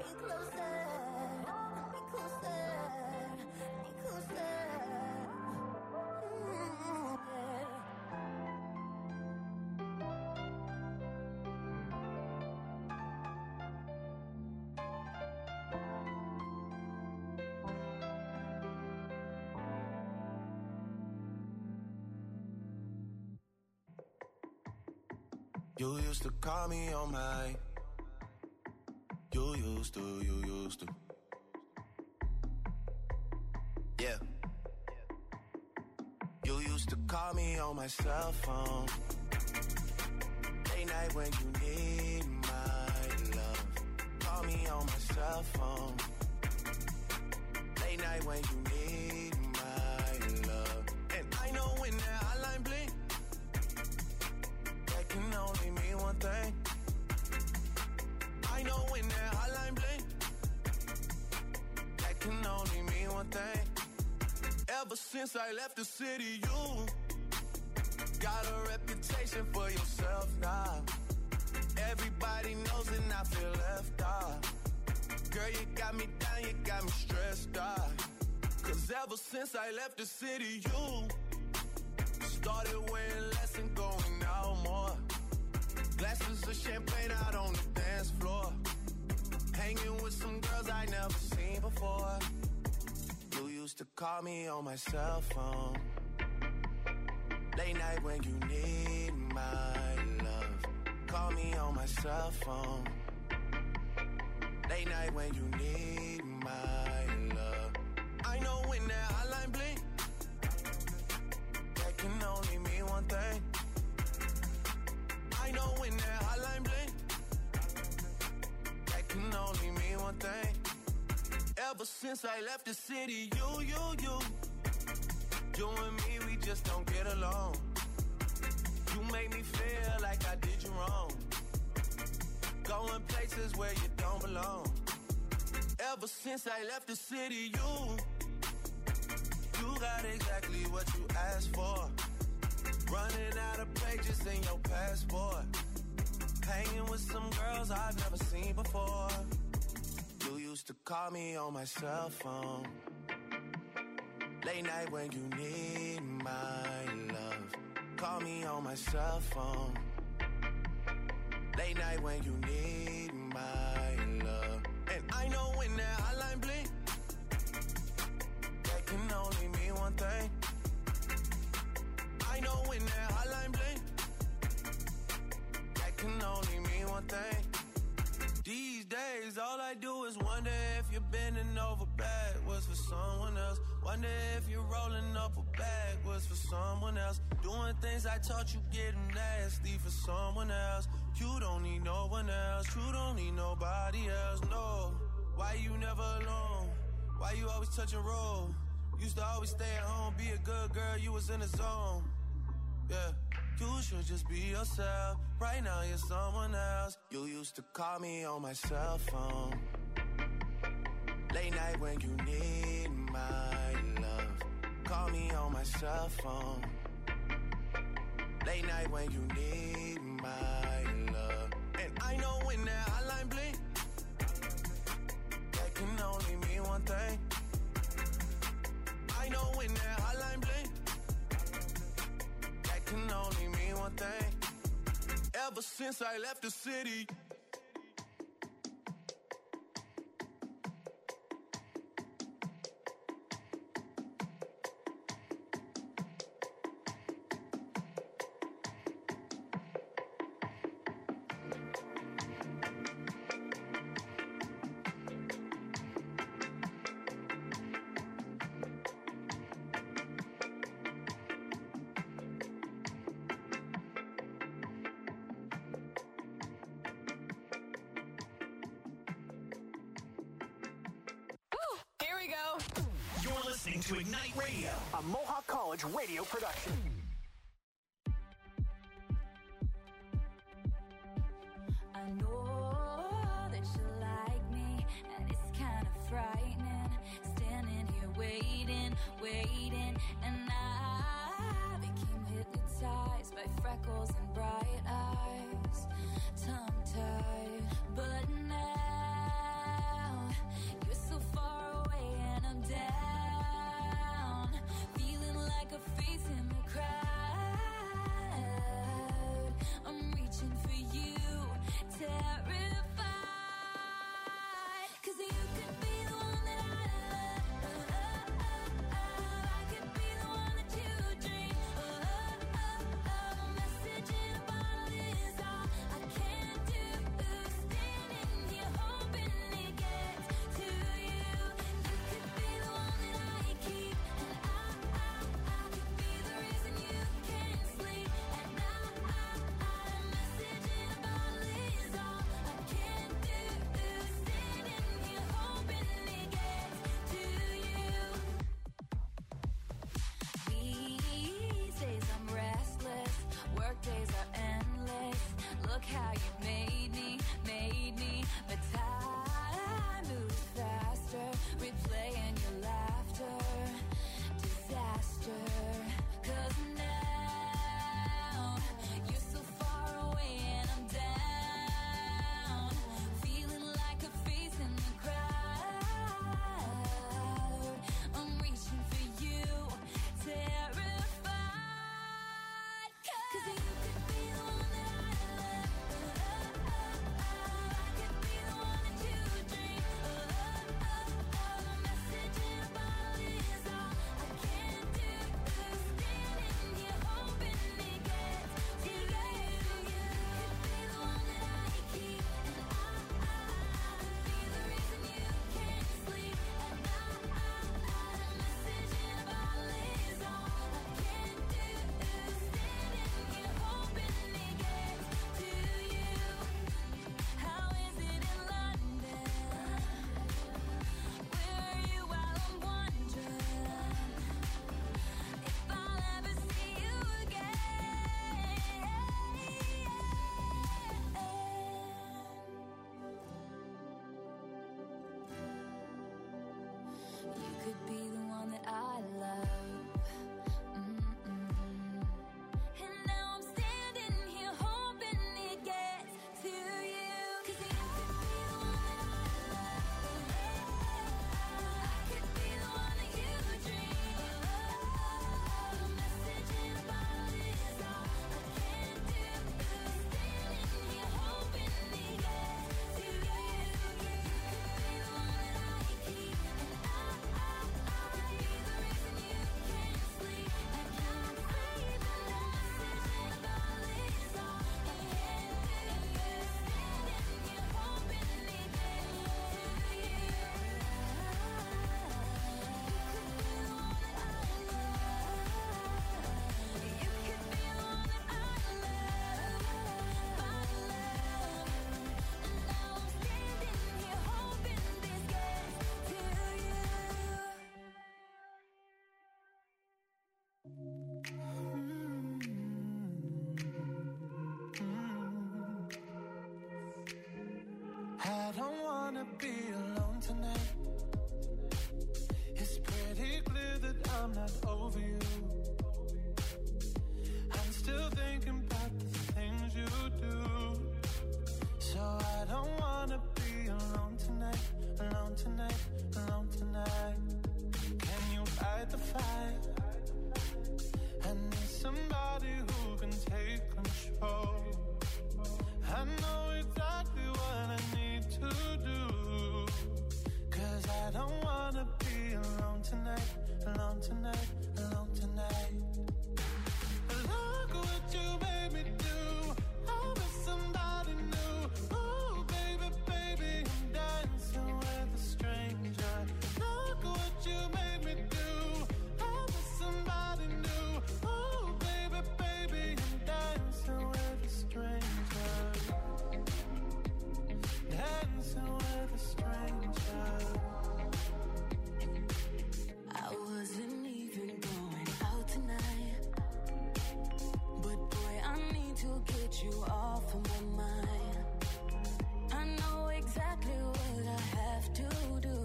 You used to call me on my. You used to. Yeah. You used to call me on my cell phone. Late night when you need my love. Call me on my cell phone. Late night when you need my love. And I know when that hotline blink, that can only mean one thing. I know when that hotline blink, that can only mean one thing. Ever since I left the city, you got a reputation for yourself now. Everybody knows and I feel left out. Girl, you got me down, you got me stressed out. Cause ever since I left the city, you started wearing less and going out more. Glasses of champagne out on the dance floor. Hanging with some girls I never seen before. You used to call me on my cell phone. Late night when you need my love. Call me on my cell phone. Late night when you need my love. I know when that hotline blink, that can only mean one thing. I know when that hotline blink, that can only mean one thing. Ever since I left the city, you and me, we just don't get along. You make me feel like I did you wrong. Going places where you don't belong. Ever since I left the city, you got exactly what you asked for. Running out of pages in your passport. Hanging with some girls I've never seen before. You used to call me on my cell phone. Late night when you need my love. Call me on my cell phone. Late night when you need my love. And I know when that hotline blink, that can only mean one thing. I know when that hotline blink, that can only mean one thing. These days, all I do is wonder if you're bending over backwards for someone else. Wonder if you're rolling up a backwards for someone else. Doing things I taught you getting nasty for someone else. You don't need no one else. You don't need nobody else, no. Why you never alone? Why you always touch and roll? Used to always stay at home, be a good girl, you was in the zone. Yeah, you should just be yourself. Right now you're someone else. You used to call me on my cell phone. Late night when you need my love. Call me on my cell phone. Late night when you need my love. And I know when that hotline blink, that can only mean one thing. I know when that hotline blink, that can only mean one thing. Ever since I left the city. To Ignite Radio, a Mohawk College radio production. I know that you like me, and it's kind of frightening. Standing here waiting, and I became hypnotized by freckles and bright eyes, tongue-tied, but now be alone tonight. It's pretty clear that I'm not over you. I'm still thinking about the things you do. So I don't wanna be alone tonight, alone tonight, alone tonight. Can you fight the fight? I need somebody who can take control. I know exactly what I need to do. 'Cause I don't wanna be alone tonight, alone tonight, alone tonight. Look what you made me do. I was somebody new. Ooh, baby, baby, I'm dancing with a stranger. Look what you made me do. I was somebody new. Ooh, baby, baby, I'm dancing with a stranger. Dancing with a stranger. I wasn't even going out tonight, but boy, I need to get you off of my mind. I know exactly what I have to do.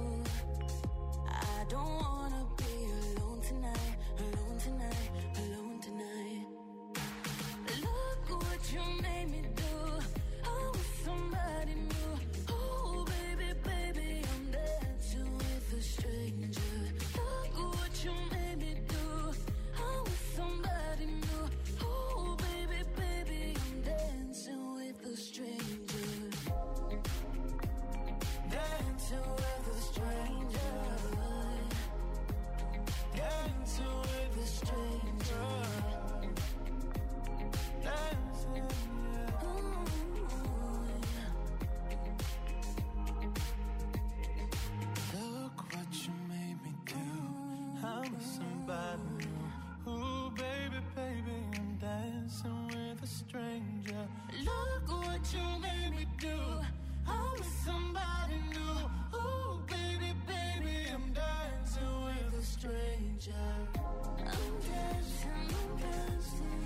I don't wanna be alone tonight, alone tonight, alone tonight. Look what you made me do. I was somebody new. Oh, baby, baby, I'm dancing with a stranger. Look what you made me do. I was somebody new. Oh, baby, baby, I'm dancing with a stranger. Dancing with a stranger. Dancing with a stranger. Dancing, yeah. Look what you made me do. I'm somebody new. Ooh, baby, baby, I'm dancing with a stranger. Look what you made me do. I'm somebody new. Ooh, baby, baby, I'm dancing with a stranger. I'm dancing, I'm dancing.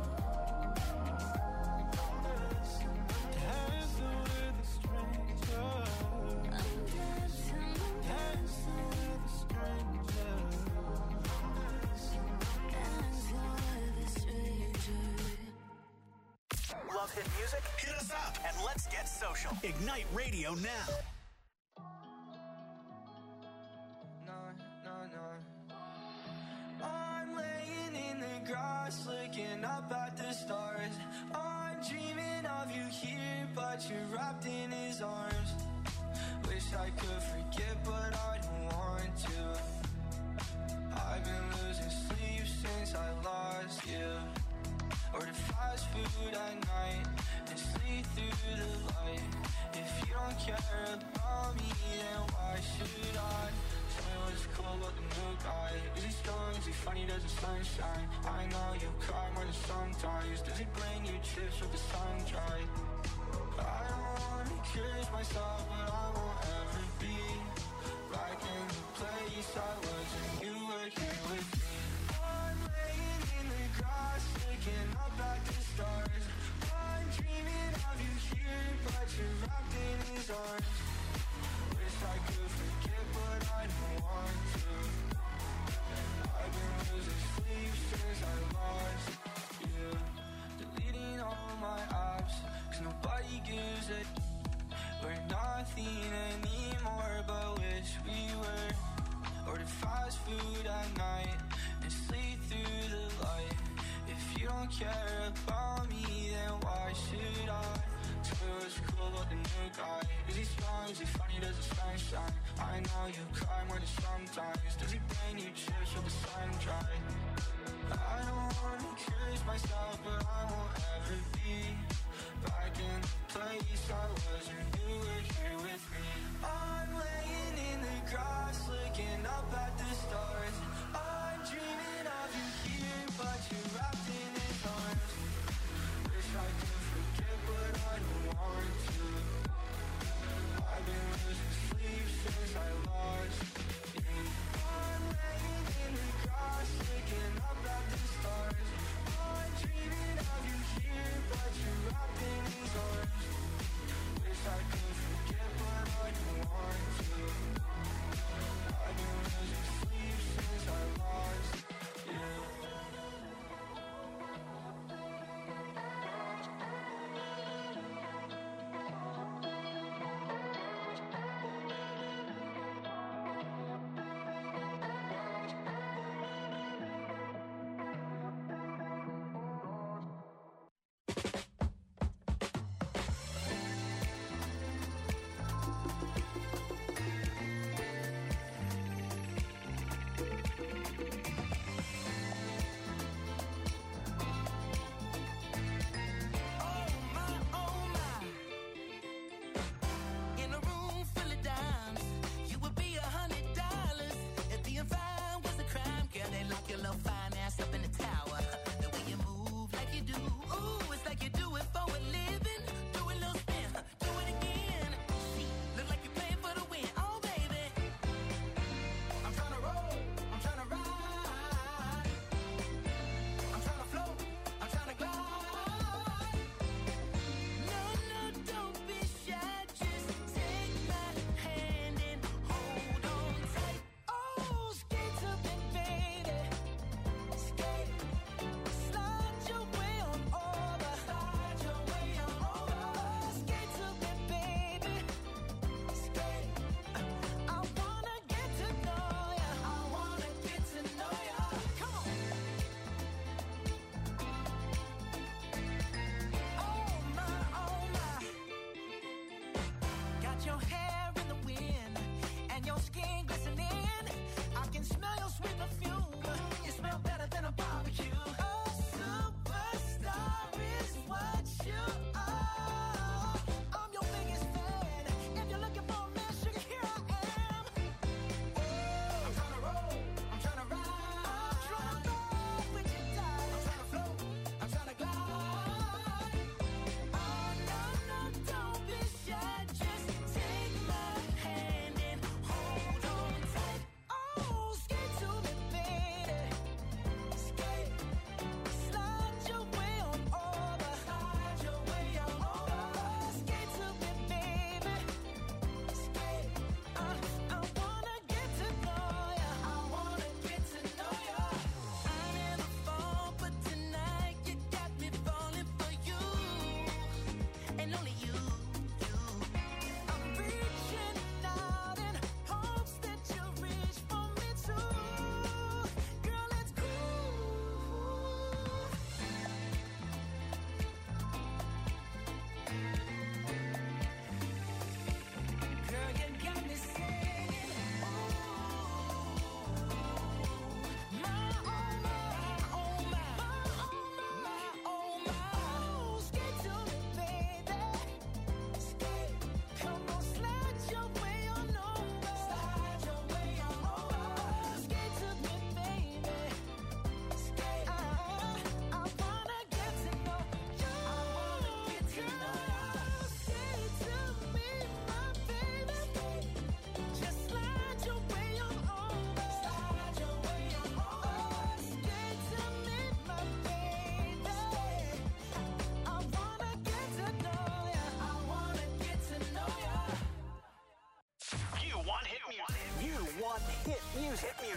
Dancing with a stranger. I'm dancing, I'm Dancing with a stranger. dancing with a stranger. Love hit music? Hit us up and let's get social. Ignite Radio now. I'm laying in the grass, looking up at the stars. I'm dreaming of you here, but you're wrapped in his arms. Wish I could forget, but I don't want to. I've been losing sleep since I lost you. Order fast food at night and sleep through the light. If you don't care about me, then why should I? Tell me what's cool about the new guy. Is he strong? Is he funny? Does the sunshine? I know you cry more than sometimes. Does he bring you chips with the sun dry? I don't wanna curse myself, but I won't ever be back in the place I was when you were here with me. I'm laying in the grass, looking up at the stars. I'm dreaming of you here, but you're wrapped in his arms. Wish I could forget, but I don't want to. I've been losing sleep since I lost you. Deleting all my apps, 'cause nobody gives a. We're nothing anymore, but wish we were. Order fast food at night and sleep through the light. If you don't care about me, then why should I? Tell me what's cool about the new guy. Is he strong? Is he funny? Does the sunshine? I know you cry more than sometimes. Does he bring you chips with the sun dry? I don't wanna curse myself, but I won't ever be back in the place I was when you were here with me. I'm laying in the grass, looking up at the stars. I'm dreaming of you here, but you're wrapped in his arms. Wish I could forget, but I don't want to. I've been losing sleep since I lost you. I'm laying in the grass, looking up at the stars. I'm dreaming of you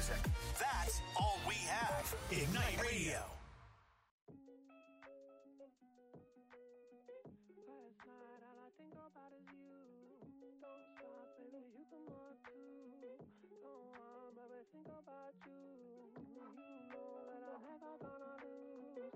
music. That's all we have. Ignite Radio. Last night, all I think about is you. Don't stop, baby, you can walk too. Don't want, baby, think about you. You know that I'm never gonna lose.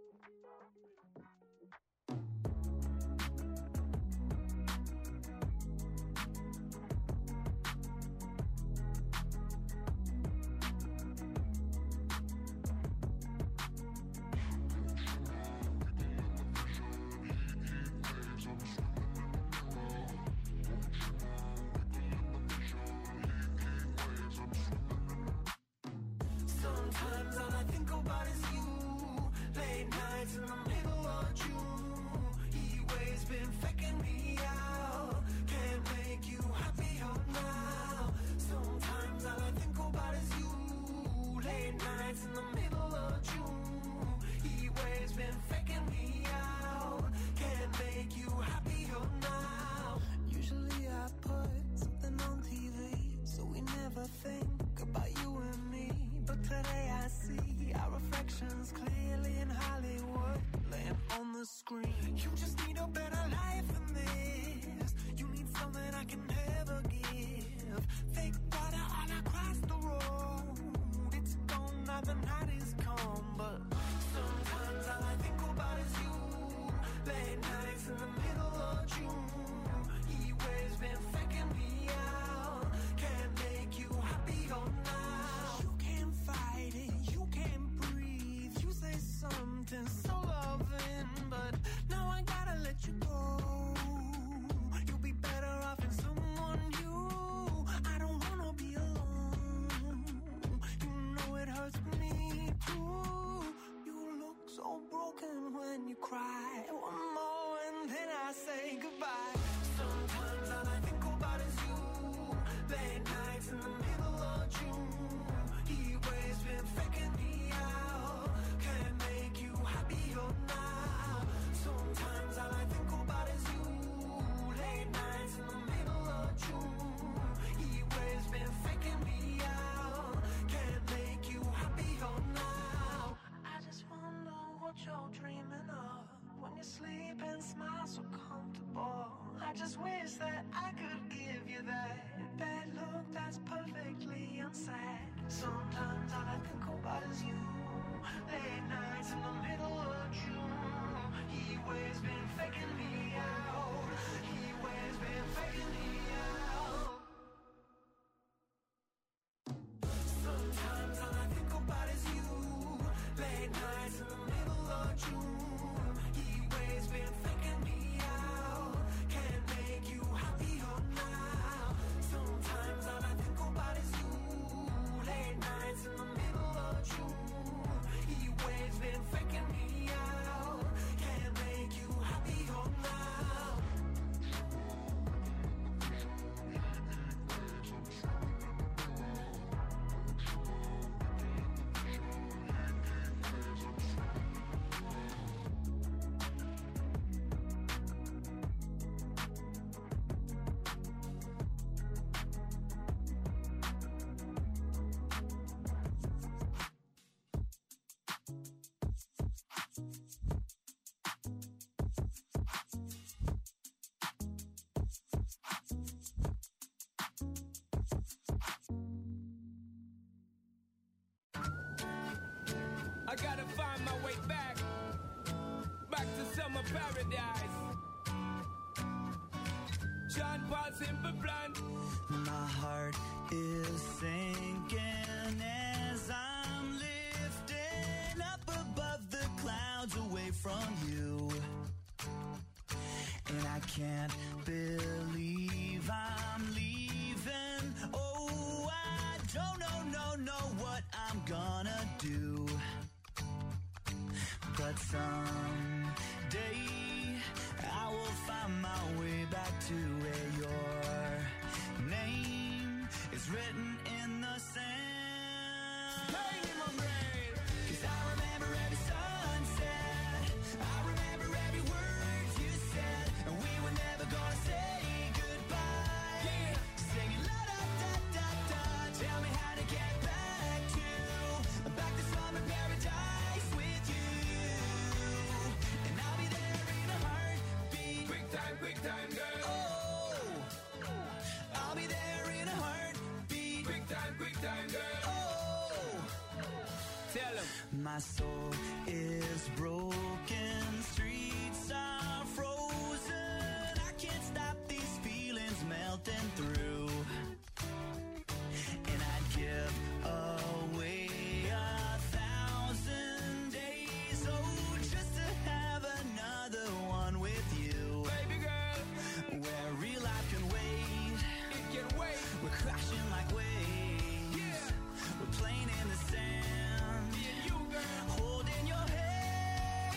Sometimes all I think about is you. Late nights in the middle of June. Heat waves been faking me out. Can't make you happier now. Sometimes all I think about is you. Late nights in the middle of June. Heat waves been faking me out. Can't make you happier now. Usually I put something on TV, so we never think about you and me. But today I see our reflections clearly in Hollywood, laying on the screen. You just need a better life than this. You need something I can never give. Fake water all across the road. It's gone now, the night is come. But sometimes all I think about is you. Late nights in the middle of June. Heat waves been faking me out. Can't make you happier now. You can't fight it, you can't breathe. You say something so loving, but now I gotta let you go. You'll be better off in someone new. I don't wanna be alone. You know it hurts me too. You look so broken when you cry. One more and then I say goodbye. Sometimes all I think about is you. Late nights in the middle of June. Heat waves been faking me out. Can't make you happier now. Sometimes all I think about is you. Late nights in the middle of June. Heat waves been faking me out. Can't make you happier now. I just wonder what you're dreaming of when you sleep and smile so comfortable. I just wish that I could give you that look that's perfectly unsaid. Sometimes all I think about is you. Late nights in the middle of June. Heat waves been faking me out. Heat waves been faking me out. Sometimes all I think about is you. Late nights in the middle of June. Heat waves been faking me out. Can't make you happier now. Sometimes all I think about is you. Late nights in the middle of June. Heat waves been faking me out. Can't make you happier now. I gotta find my way back to summer paradise. John Paul Simple Plan. My heart is sinking as I'm lifting up above the clouds away from you. And I can't believe I'm leaving. Oh, I don't know what I'm gonna do. But someday I will find my way back to where your name is written in the sand. Pain in my brain. 'Cause I remember every sunset. I remember quick time, girl. Oh, I'll be there in a heartbeat. Quick time, girl. Oh, Tell him. my soul is broken, streets are frozen. I can't stop these feelings melting through. And I'd give away 1,000 days, oh, just to have another one with you. Baby girl, Where real life can wait, it can wait. we're crashing like waves. Yeah. We're playing in the sand, Me and you, girl. holding your hand.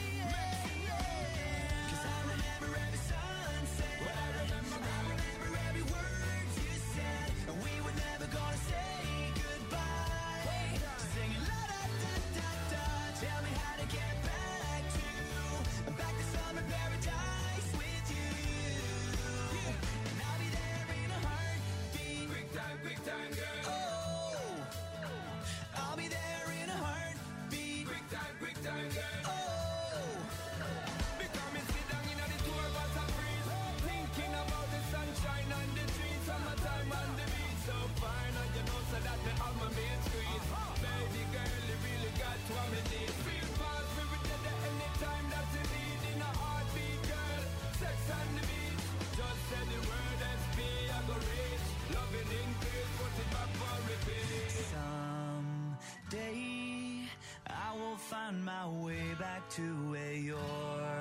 Mexico. 'Cause I remember every sunset. What I remember, I remember every word you said, and we were never gonna say goodbye. Singing la da da da da. Tell me how to get back to summer paradise with you. And I'll be there in a heartbeat. Quick time, girl. Oh, I'll be there in a heartbeat. Quick time, girl. Oh, Because me sit down in the tour bus and breeze, thinking about the sunshine and the trees, summertime and the beach. So fine, and you know so that me have my main squeeze. Baby girl, you really got what me need. Feel fast, we will get there anytime that you need. In a heartbeat, girl, sex on the beach. Just say the word SP, I go reach. Loving increase, put it back for repeat. someday I will find my way back to where your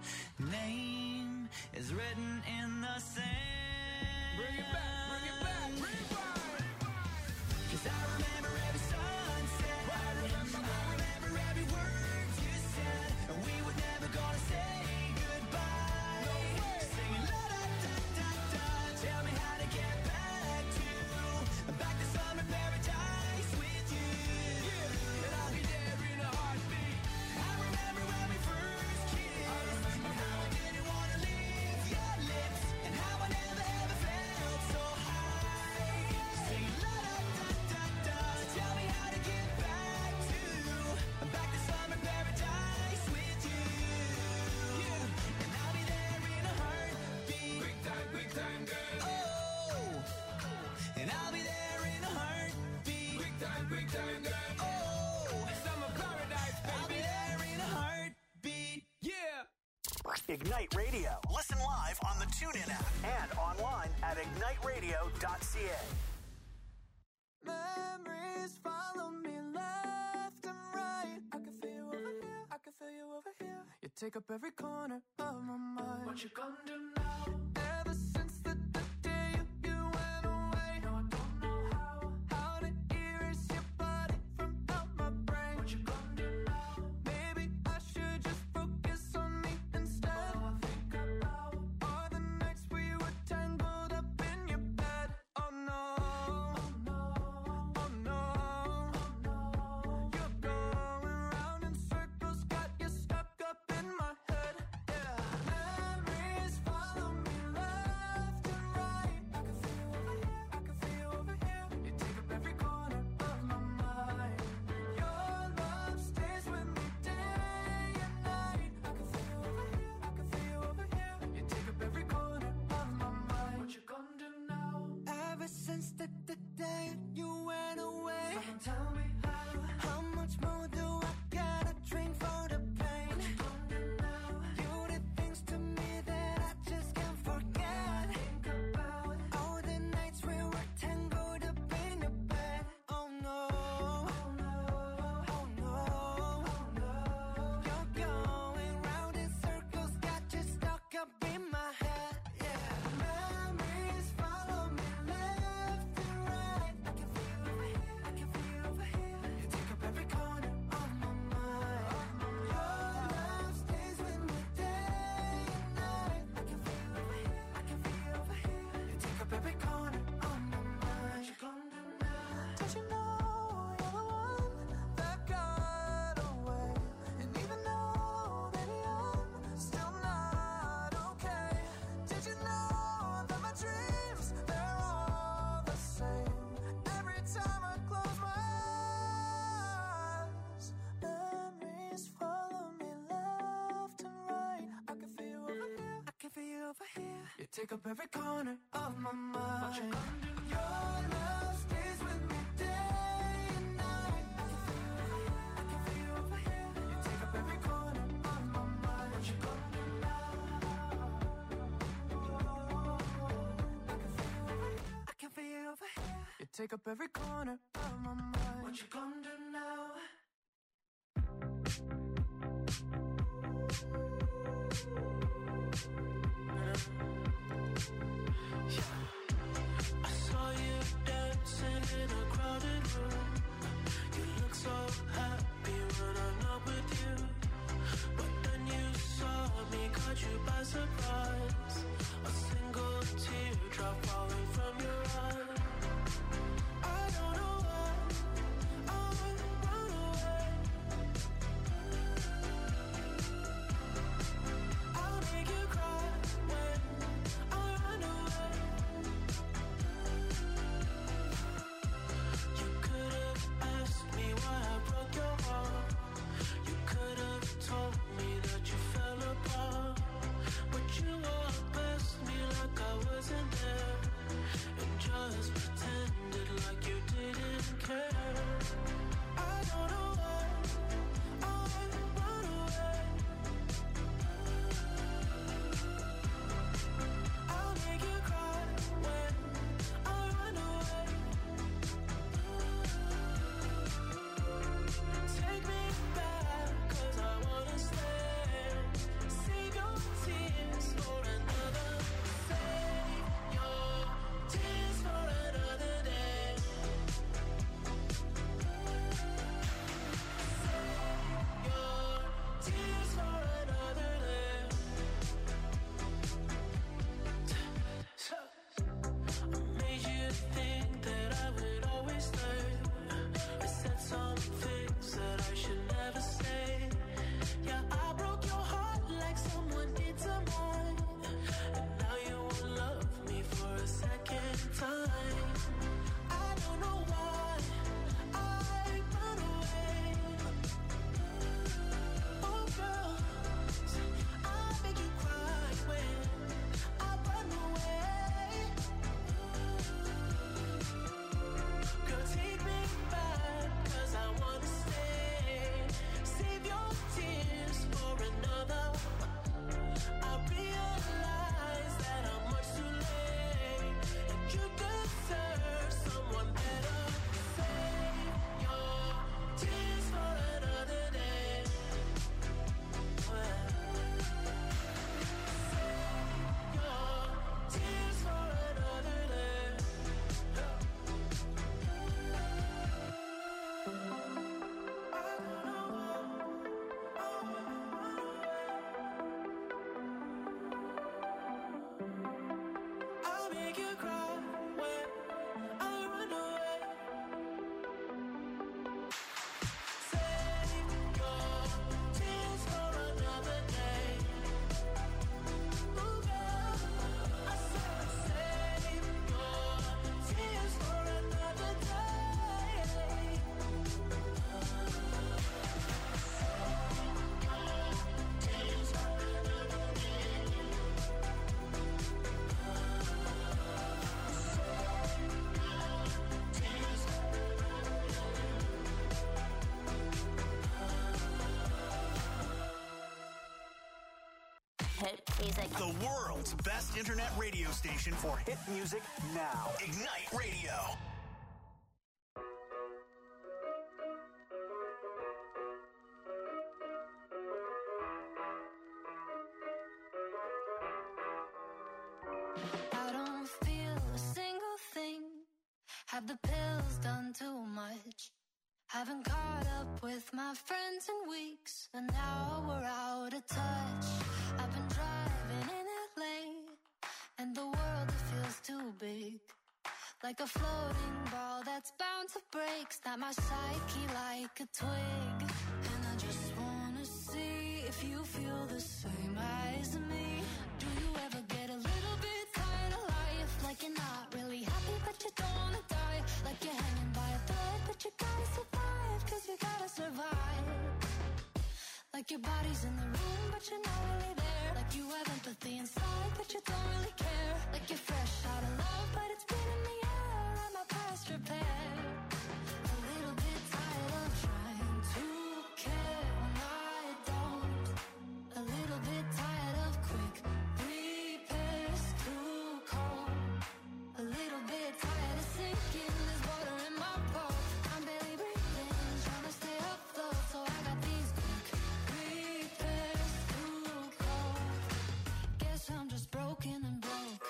name is written in the sand. Bring it back, rewind. 'Cause I remember every sunset. I remember every word you said, and we were never gonna say goodbye. Singing la da da da da. Tell me how to get back to summer paradise with you. And I'll be there in a heartbeat. I remember when we first kissed, and how I didn't wanna leave your lips, and how I never ever felt so high. Singing la da da da da. Tell me how to get back to summer paradise with you. And I'll be there in a heartbeat. Quick time, girl. Oh, and I'll be there in a heartbeat. Quick time, girl. Oh, Summer paradise, I'll be baby. there in a heartbeat. Yeah. Ignite Radio. Listen live on the TuneIn app and online at igniteradio.ca. Memories follow me left and right. I can feel you over here, I can feel you over here. You take up every corner of my mind. What you gonna do now? Ever since the day you went away, no, I don't know how to erase your body from out my brain. What you gonna do now? Maybe I should just focus on me instead. All I think about are the nights we were tangled up in your bed. Oh no, oh no, oh no, oh no. You're going round in circles, got you stuck up in my head. Yeah, memories follow me left and right. I can feel you over here, I can feel you over here. You take up every corner of my mind. Your love stays with me day and night. I can feel you over here, I can feel you over here. You take up every corner of my mind. What you gonna do now? Ever since the day you went away, someone tell me how much more do I gotta drink for the pain? What you gonna do now? You did things to me that I just can't forget. Think about all the nights we were tangled up in your bed. Oh no, oh no, oh no, oh no. You're going round in circles, got you stuck up in my head. Yeah, memories follow me left and right. I can feel you over here, I can feel you over here. You take up every corner of my mind. Your love stays with me day and night. I can feel you over here, I can feel you over here. You take up every corner of my mind. What you gonna do now? Don't you know you're the one that got away? And even though, baby, I'm still not okay. Did you know that my dreams, they're all the same? Every time I close my eyes, memories follow me left and right. I can feel you over here, I can feel you over here. You take up every corner of my mind. What you gonna do? Your love stays with me day and night. I can feel you over here. You take up every corner of my mind. What you gonna do now? I can feel you over here. You take up every corner of my mind. What you gonna do now? I saw you dancing in a crowded room. You look so happy when I'm not with you. But then you saw me, caught you by surprise. A single teardrop falling from your eye. I don't know why I run away. I'll make you cry when I run away. You could have asked me why I broke your heart. You could have told me that you fell apart. But you walked past me like I wasn't there, and just pretended like you didn't care. I don't know why I run away. I'll make you cry when I run away. Take me back, 'cause I wanna stay. Save your tears for another. Save your tears for another day. Save your tears for another day. I made you think that I would always stay. I said some things that I should never say. Yeah, I broke your heart like someone did to mine. And now you won't love me for a second time. I don't know why I run away. Oh girl, I'll make you cry when I run away. Girl, take me back, 'cause I wanna stay. Save your tears for another. I realize that I'm much too late, and you deserve someone better. Save your tears for another day. Save your tears for another day. I'll make you cry when I run away. Save your tears for another day. Ooh, girl, I said save your tears for another day. Hit music. The world's best internet radio station for hit music now. Ignite Radio. I don't feel a single thing. Have the pills done too much? Haven't caught up with my friends in weeks, and now we're out of touch. I've been driving in LA, and the world, it feels too big. Like a floating ball that's bound to break. Snap my psyche like a twig. And I just wanna see if you feel the same as me. Do you ever get a little bit tired of life? Like you're not really happy but you don't wanna die. Like you're hanging by a thread but you gotta survive. 'Cause you gotta survive. Like your body's in the room but you're not really there. Like you have empathy inside but you don't really care. like you're fresh out of love, but it's been in the air and my past repaired. A little bit tired of trying to care when I don't. A little bit tired of quick repairs, too cold. A little bit tired of sinking, there's water in my boat. I'm barely breathing, trying to stay afloat, so I got these quick repairs, too cold. Guess I'm just broken and broke.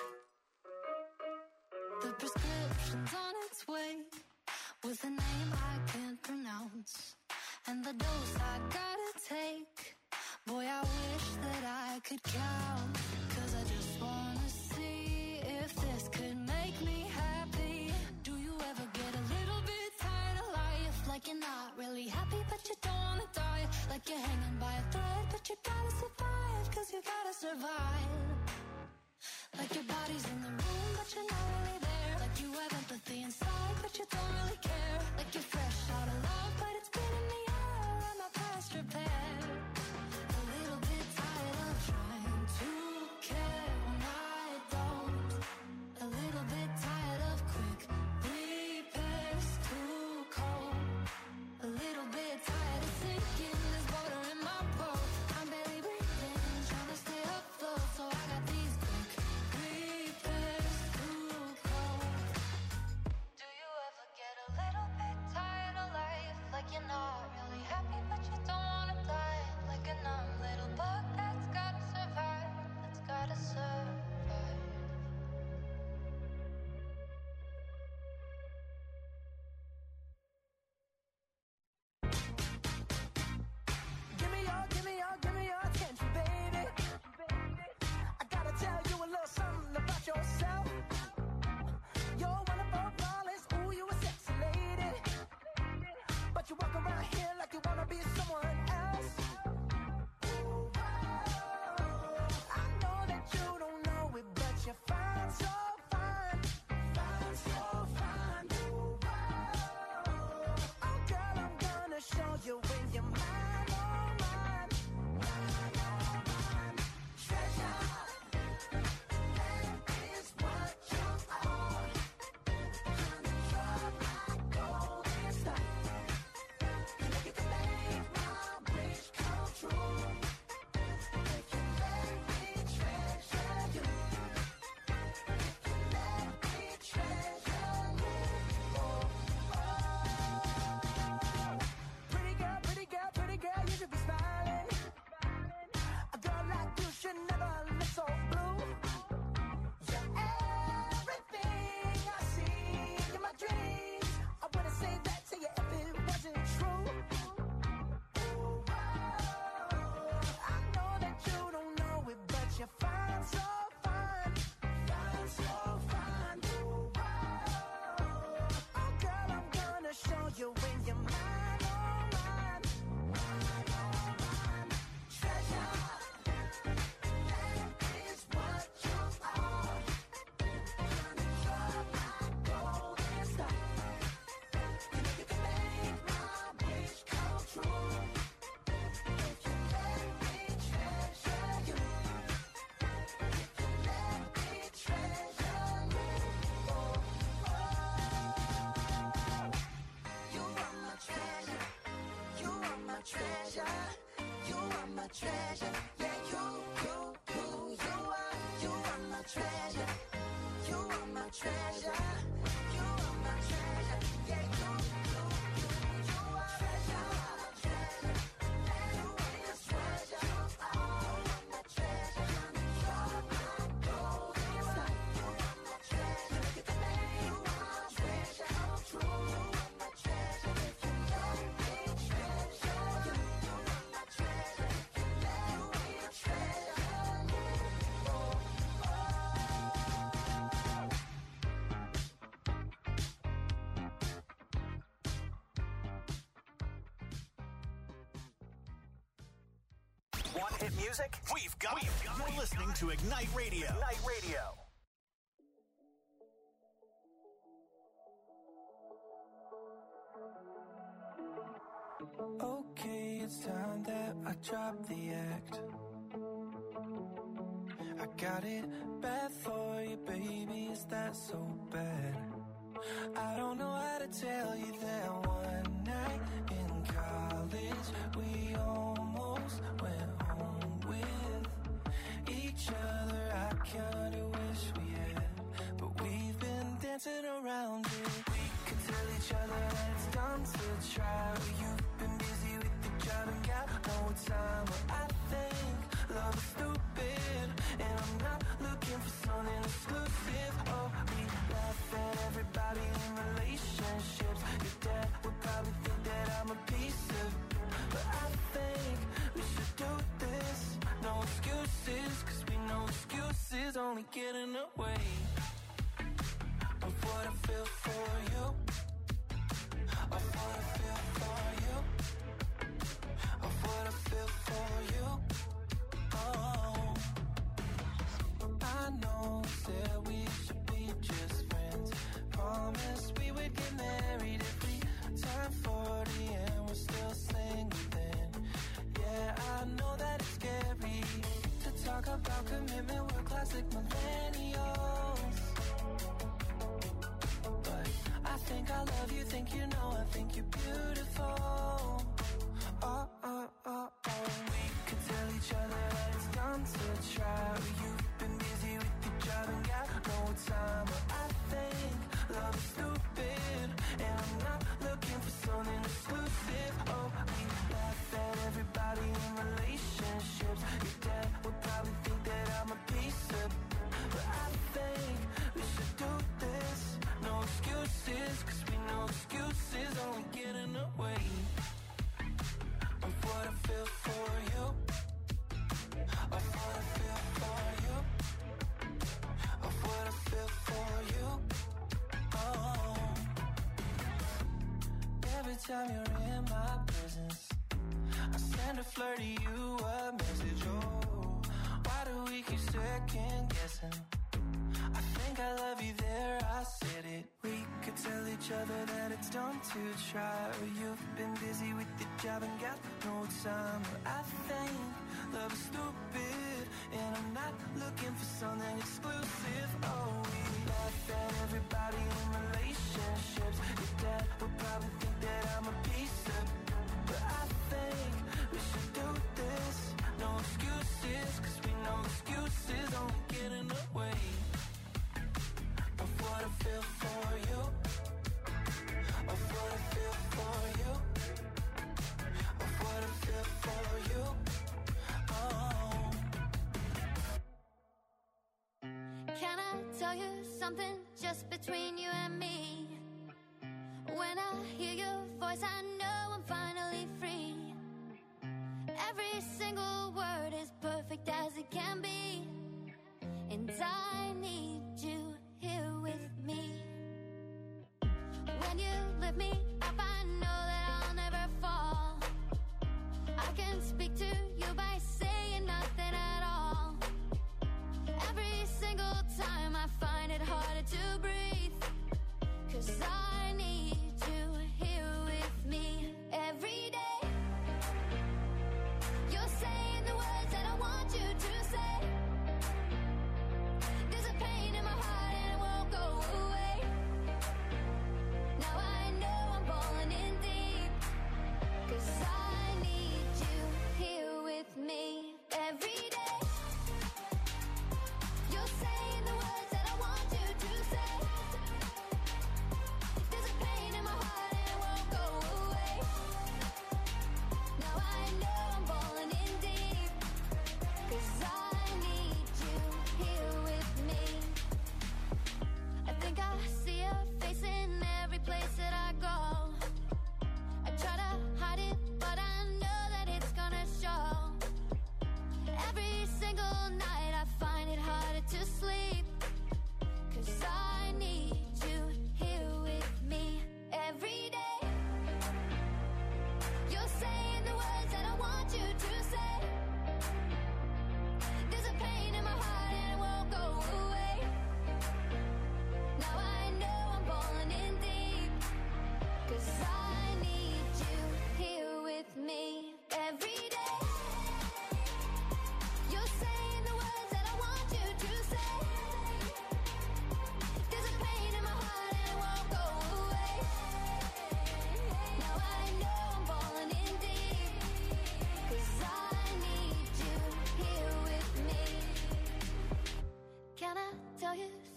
The prescription's on its way, with a name I can't pronounce, and the dose I gotta take. Boy, I wish that I could count, 'cause I just wanna see if this could make me happy. Do you ever get a little bit tired of life? Like you're not really happy, but you don't wanna die. Like you're hanging by a thread, but you gotta survive, 'cause you gotta survive. Like your body's in the room, but you're not really there. Like you have empathy inside, but you don't really care. Like you're fresh out of love, but it's been in the air and my past repaired. A little bit tired of trying to care when I don't. A little bit tired of quick repairs, too cold. A little bit tired of sinking, there's water in my boat. I'm barely breathing, trying to stay afloat, so I got these quick repairs, too cold. Do you ever get a little bit tired of life? Like you're not really happy, but you don't wanna die. Like a numb little bug that's gotta survive, that's gotta survive. Give me your attention, baby. I gotta tell you a little something about yourself. You're wonderful, flawless, ooh, you a sexy lady. But you walk around here like you wanna be someone else. Ooh, I know that you don't know it, but you're fine, so fine. Fine, so fine. Ooh, oh, girl, I'm gonna show you when you're mine, oh, mine. Mine, oh, mine. Treasure, that is what you are. Honey, you're my golden star. And if you can make my wish come true, if you let me treasure you, if you let me treasure you, oh, oh. Pretty girl, you should be smiling. A girl like you should never look so blue. You're everything I see in my dreams. I wouldn't say that to you if it wasn't true. Ooh, I know that you don't know it, but you're fine, so fine. Fine, so fine. Ooh, oh, girl, I'm gonna show you when you're mine, oh, mine. Mine, oh, mine. Treasure, that is what you are. Honey, you're my golden star. And if you can make my wish come true, if you let me treasure you, if you let me treasure you, oh, oh. You are my treasure. You are my treasure. You are my treasure. Yeah, you are my treasure. You are my treasure. You are my treasure. Yeah, you are treasure. You are my treasure. You are my treasure. You're my golden star. You are my treasure. If you can make my treasure come true, you are my treasure. If you let me treasure you, you are my treasure. If you let me treasure you, oh, Want hit music? We've got it. You're listening to Ignite Radio. Ignite Radio. Okay, it's time that I drop the act. I got it bad for you, baby, is that so bad? I don't know how to tell you that one night in college we almost went home with each other. I kinda wish we had, but we've been dancing around it. We could tell each other that it's dumb to try, but you've been busy with the job and got no time. But I think love is stupid, and I'm not looking for something exclusive. Oh, we laugh at everybody in relationships. Your dad would probably think that I'm a piece of, but I think we should do this. No excuses, cause we know excuses only get in the way of what I feel for you, of what I feel for you, of what I feel for you. Oh, I know that we should be just friends. Promised we would get married if we turn 40 and we're still single then. Yeah, I know that it's scary to talk about commitment, we're classic millennials. But I think I love you, think you know, I think you're beautiful. Oh, oh, oh, oh. We could tell each other that it's dumb to try, but you've been busy with your job and got no time. But I think love is stupid, and I'm not looking for something exclusive. Oh, we laugh at everybody in relationships. Your dad would probably think that I'm a piece of, but I think we should do this. No excuses, cause we know excuses only get in the way of what I feel for you, of what I feel for you, of what I feel for you. Oh, every time you're in my presence, I send a flirty you a message. Oh, why do we keep second guessing? I think I love you there, I said it. We could tell each other that it's dumb to try, but you've been busy with the job and got no time. But I think love is stupid, and I'm not looking for something exclusive. Oh, we laugh at everybody in relationships. Your dad would probably think that I'm a piece of, but I think we should do this. No excuses, cause we know excuses only get in the way of what I feel for you, of what I feel for you, of what I feel for you. Oh. Can I tell you something just between you and me? When I hear your voice, I know I'm finally free. Every single word is perfect as it can be, and I need you here with me. When you lift me up, I know that I'll never fall. I can speak to you by saying nothing at all. Every single time I find it harder to breathe, cause I need you here with me every day. You're saying the words that I want you to say. There's a pain in my heart and it won't go away. Now I know I'm falling in deep, cause I need you here with me every day. You're saying the words that I want you to say. There's a pain in my heart and it won't go away.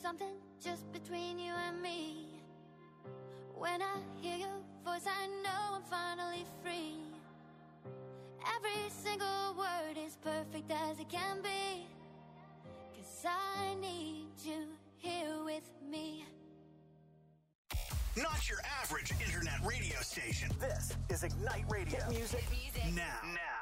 something just between you and me. When I hear your voice, I know I'm finally free. Every single word is perfect as it can be. 'Cause I need you here with me. Not your average internet radio station. This is Ignite Radio. Hit music now.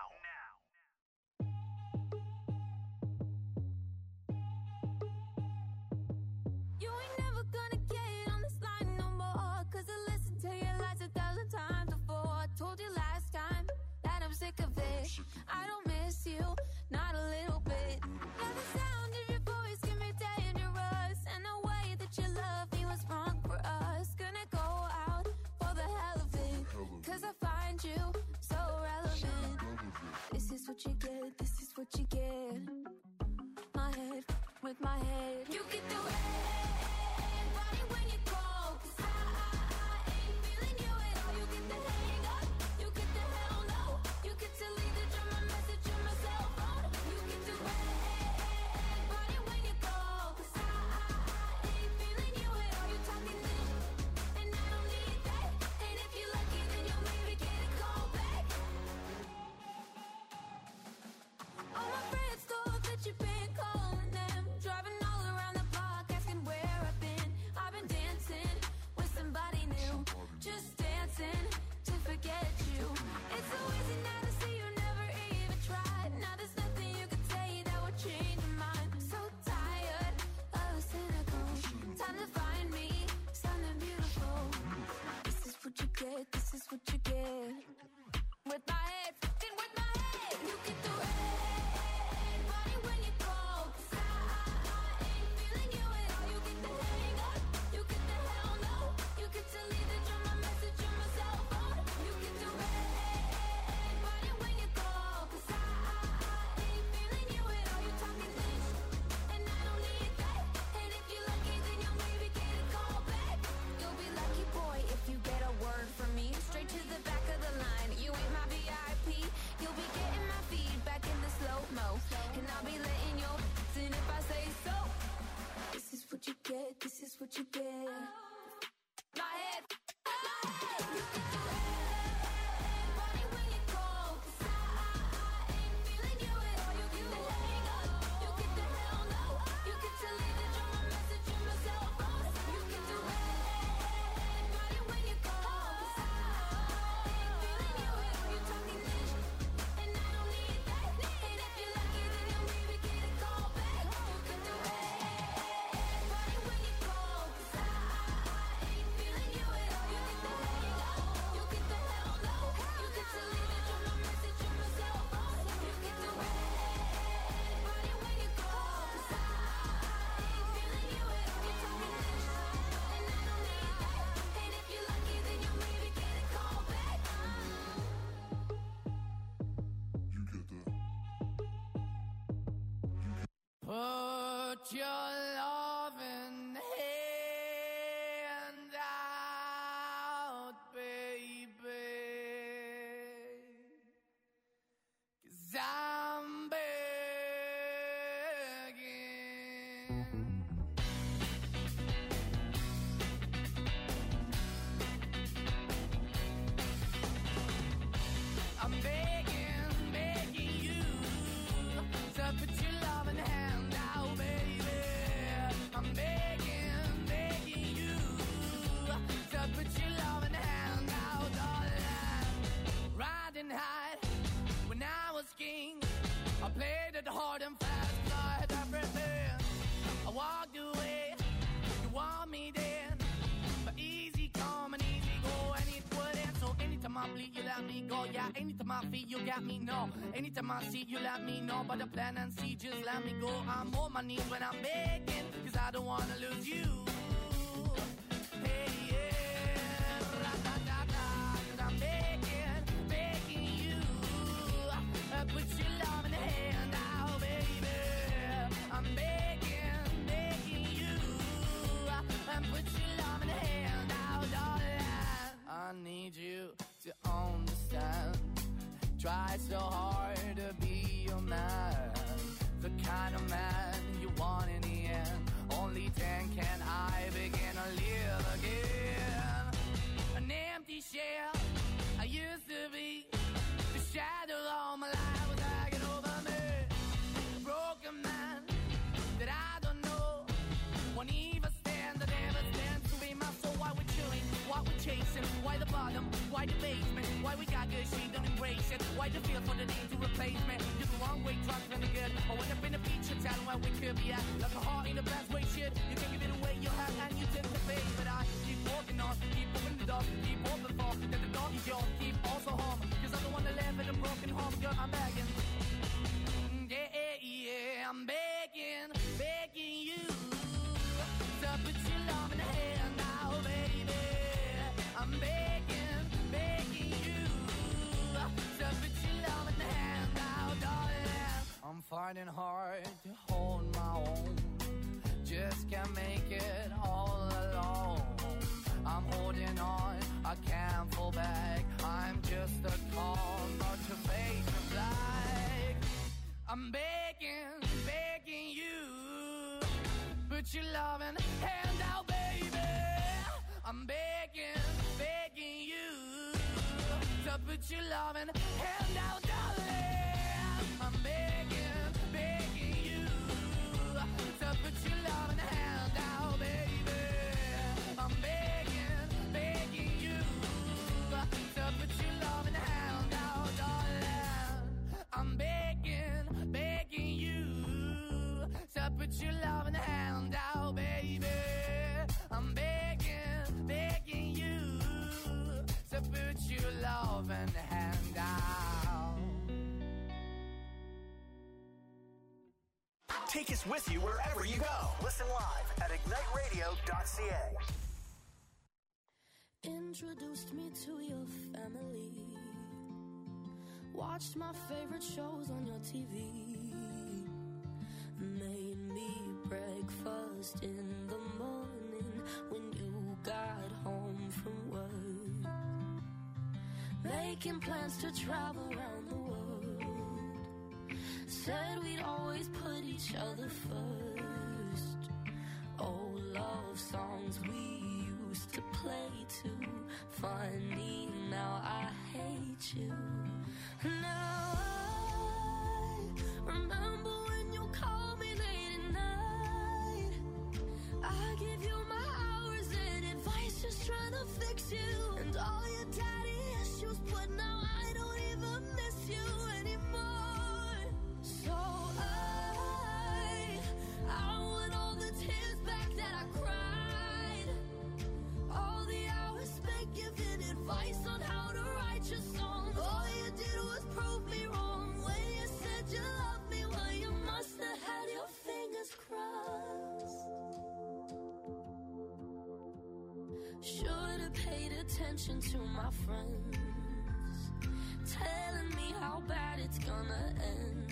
You ain't never gonna get on this line no more. 'Cause I listened to your lies 1,000 times before. I told you last time that I'm sick of it. I don't miss you, not a little bit. Now the sound of your voice can be dangerous, and the way that you love me was wrong for us. Gonna go out for the hell of it, 'cause I find you so relevant. This is what you get, this is what you get. My head with my head. You get the red body when you call. 'Cause I ain't feeling you at all. You get the hang up, you get the hell no. You get to leave the drum, my message on my cell phone. You get the red body when you call. 'Cause I ain't feeling you at all. You talking this, and I don't need that. And if you're lucky, then you'll maybe get a call back. All my friends thought that you've been calling them, driving all around the block, asking where I've been. I've been dancing with somebody new, just dancing to forget you. It's so easy now to see you never even tried. Now there's nothing you could say that would change your mind. I'm so tired of the cynical. Time to find me something beautiful. This is what you get, this is what you get. With my head, fucking with my head. You get the red body when you call. 'Cause I ain't feeling you at all. You get the hang up, you get the hell no. You get to leave the drum, my message on my cell phone. You get the red body when you call. 'Cause I ain't feeling you at all. You talking this, and I don't need that. And if you're lucky, then you'll maybe get a call back. You'll be lucky, boy, if you get a word from me. Straight to the back of the line. You ain't my VIP. You'll be getting my feedback in the slow-mo. And I'll be letting you in if I say so. This is what you get, this is what you get. My head, you get the red body when you call. 'Cause I ain't feeling you at all. You get the hang up, you get the hell no. You get to leave the drum, my message on my cell phone. You get the red body when you call. 'Cause I ain't feeling you at all. You talking this, and I don't need that. And if you're lucky, then you'll maybe get a call back. You get the red body when you call. 'Cause I ain't feeling you at all. You get the hang up, you get the hell no. You get to leave the drum, my message on my cell phone. You get the red body when you call. 'Cause I ain't feeling you at all. You talking this, and I don't need that. And if you're lucky, then you'll maybe get a call back. Put your loving hand out, baby, 'cause I'm begging. I'm begging, begging you to put your loving hand out, baby. I'm begging, begging you to put your loving hand out, darling. Riding high when I was king, I played it hard and fast, I had everything. I walked away, you want me then, but easy come and easy go, and it wouldn't. So anytime I bleed, you let me go. Yeah, anytime I feel, you got me, no. Anytime I see, you let me know. But the plan and see, just let me go. I'm on my knees when I'm begging, 'cause I don't wanna lose you. Hey, yeah, ra-da-da-da, 'cause I'm begging, begging you. Put your love in the hand out, baby. I'm begging, begging you. Put your love in the hand out, darling. I need you to understand. Try so hard to be your man, the kind of man you want in the end. Only 10 can why the basement? Why we got good, she don't embrace it? Why the feel for the need to replace me? You're the wrong way, drunk and the good. I went up in the feature, telling where we could be at. Like a heart in the best way, shit. You can give it away, you have, and you tend to pay. But I keep walking on, keep moving the door, keep open for that the door is yours, keep also home. Cause I'm the one that live in a broken home, girl, I'm begging. Yeah, I'm begging, begging you to put your love in the hand now, baby. I'm begging, begging you to put your love in the hand now, darling. I'm finding hard to hold my own, just can't make it all alone. I'm holding on, I can't fall back. I'm just a call, not to fade to black. I'm begging, begging you, put your loving hand out, baby. I'm begging, begging you, to put your loving hand out, darling. I'm begging, begging you, to put your loving hand out, baby. I'm begging, begging you, to put your loving hand out, darling. I'm begging, begging you, to put your loving hand out, baby. I'm begging, begging you, to put your loving hand out. Take us with you wherever you go. Listen live at igniteradio.ca. Introduced me to your family. Watched my favorite shows on your TV. Made me breakfast in the morning when you got home from work. Making plans to travel around the world. Said we'd always put each other first. Old love songs we used to play too. Funny, now I hate you. Now I remember when you called me late at night. I give you my hours and advice, just trying to fix you. And all your daddy issues, but now I don't even miss you anymore. So I want all the tears back that I cried. All the hours spent giving advice on how to write your songs. All you did was prove me wrong when you said you loved me. Well, you must have had your fingers crossed. Should have paid attention to my friends, telling me how bad it's gonna end.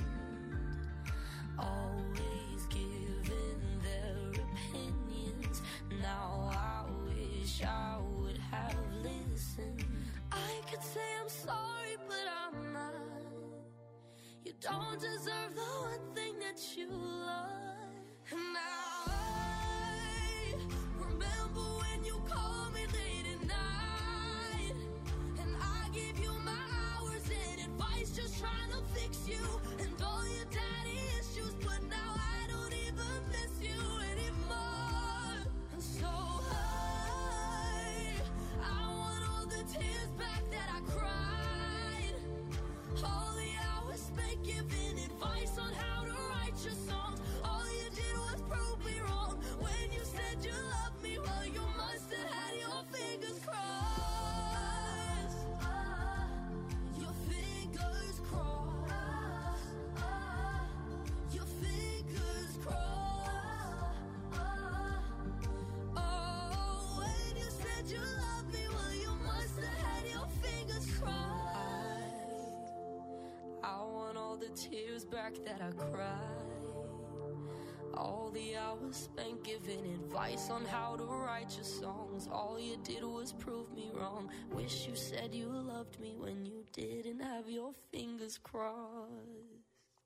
Always giving their opinions. Now I wish I would have listened. I could say I'm sorry, but I'm not. You don't deserve the one thing that you love. And now I remember when you called me late at night. And I gave you my hours and advice, just trying to fix you. And all your daddy issues, but now I don't even miss you anymore. And so I want all the tears back that I cried. All the hours spent giving advice on how to write your songs. All you did was prove me wrong when you said you loved me. Well, you must have had your fingers crossed. Your fingers crossed. Your fingers crossed. Oh, when you said you loved me, well, you must have had your fingers crossed. I want all the tears back that I cried. All the hours spent giving advice on how to write your songs. All you did was prove me wrong. Wish you said you loved me when you didn't have your fingers crossed.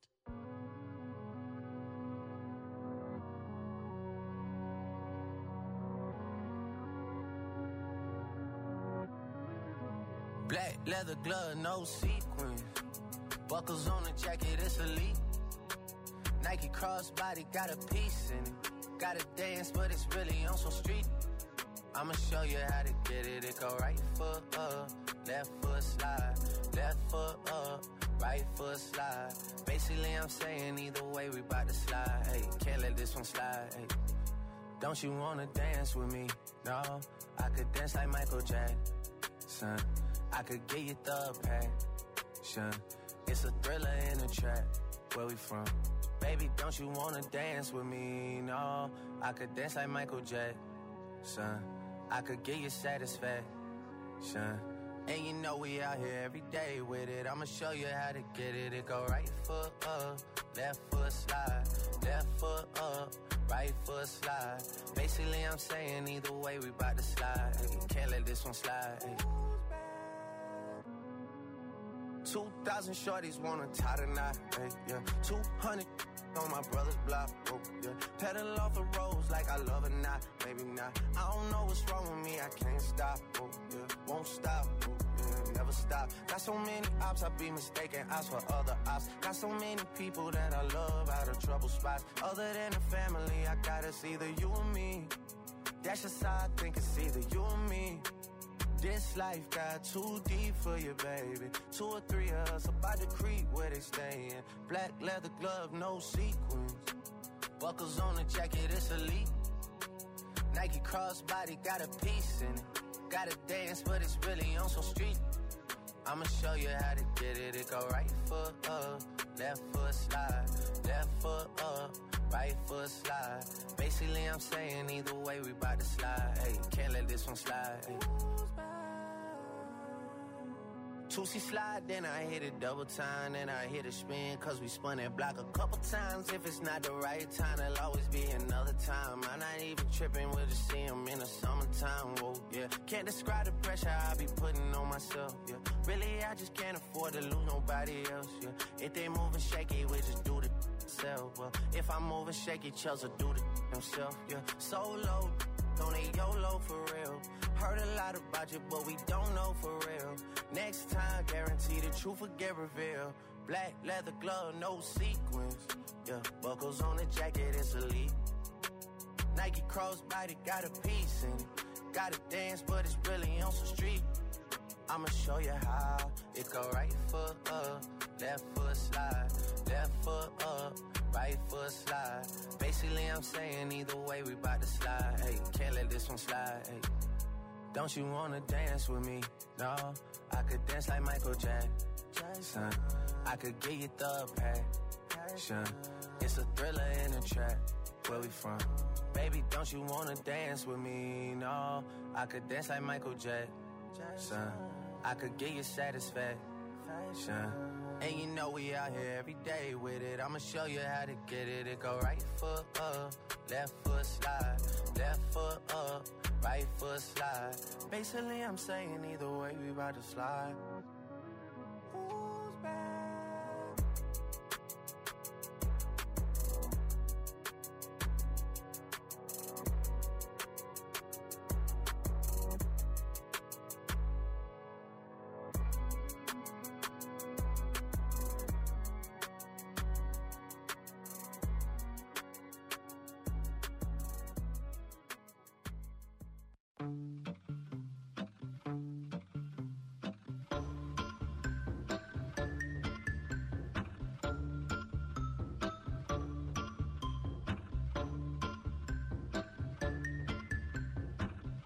Black leather glove, no sequins. Buckles on the jacket, it's elite. Nike crossbody got a piece in it. Gotta dance, but it's really on some street. I'ma show you how to get it. It go right foot up, left foot slide, left foot up, right foot slide. Basically, I'm saying either way, we bout to slide. Hey, can't let this one slide. Hey, don't you wanna dance with me? No, I could dance like Michael Jackson. I could get you the passion. It's a thriller in a trap. Where we from? Baby, don't you wanna dance with me? No, I could dance like Michael Jackson. I could get you satisfaction. And you know we out here every day with it. I'ma show you how to get it. It go right foot up, left foot slide, left foot up, right foot slide. Basically, I'm saying either way, we bout to slide. Hey, can't let this one slide. Hey. 2,000 shorties wanna tie the knot, hey, yeah. 200 on my brother's block, oh, yeah. Pedal off the roads like I love or not, maybe not. I don't know what's wrong with me, I can't stop, oh, yeah. Won't stop, oh, yeah. Never stop. Got so many ops, I be mistaken ops for other ops. Got so many people that I love out of trouble spots. Other than the family, I got it's either you or me. That's just how I think it's either you or me. This life got too deep for you, baby. 2 or 3 of us about to creep where they stayin'. Black leather glove, no sequins. Buckles on the jacket, it's elite. Nike crossbody got a piece in it. Gotta dance, but it's really on some street. I'ma show you how to get it. It go right foot up, left foot slide, left foot up, right foot slide. Basically, I'm saying either way, we bout to slide. Hey, can't let this one slide. Hey. 2C slide, then I hit it double time, then I hit a spin, cause we spun that block a couple times. If it's not the right time, there'll always be another time. I'm not even tripping, we'll just see him in the summertime, whoa, yeah. Can't describe the pressure I be putting on myself, yeah. Really, I just can't afford to lose nobody else, yeah. If they moving shaky, we just do the self, well. If I'm moving shaky, Chelsea do the himself, yeah. Solo, don't need YOLO for real. Heard a lot about you, but we don't know for real. Next time, guarantee the truth will get revealed. Black leather glove, no sequins. Yeah, buckles on the jacket, it's elite. Nike crossbody got a piece in it. Gotta dance, but it's really on some street. I'ma show you how. It go right foot up, left foot slide, left foot up, right foot slide. Basically, I'm saying either way, we bout to slide. Hey, can't let this one slide. Hey. Don't you wanna dance with me? No, I could dance like Michael Jackson. I could get you the passion. It's a thriller in a trap. Where we from? Baby, don't you wanna dance with me? No, I could dance like Michael Jackson. I could get you satisfaction. And you know we out here every day with it. I'ma show you how to get it. It go right foot up, left foot slide, left foot up, right foot slide. Basically, I'm saying either way, we about to slide. Who's back?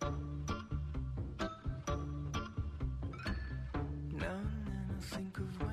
Now and then I think of when